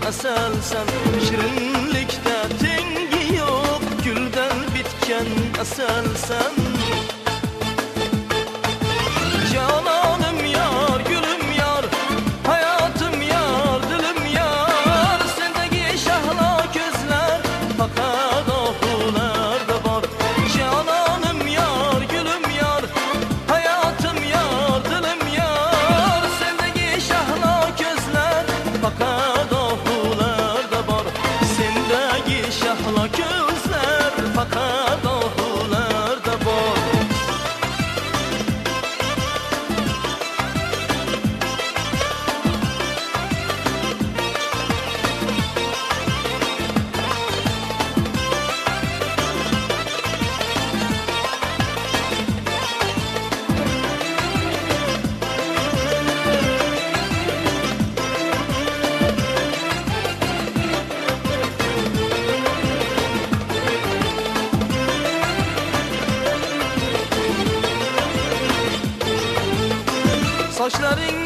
asalsan, shirinlikda tengi yo'q, guldan bitgan asalsan. Canonim yar, gülüm yar, hayatım yar, dilim yar, sendagi shahlo ko'zlar faqat ohularda bor. Canonim yar, gülüm yar, hayatım yar, dilim yar, sendagi shahlo ko'zlar faqat ohularda bor. Sendagi shahlo ko'zlar faqat ohularda bor. Saçların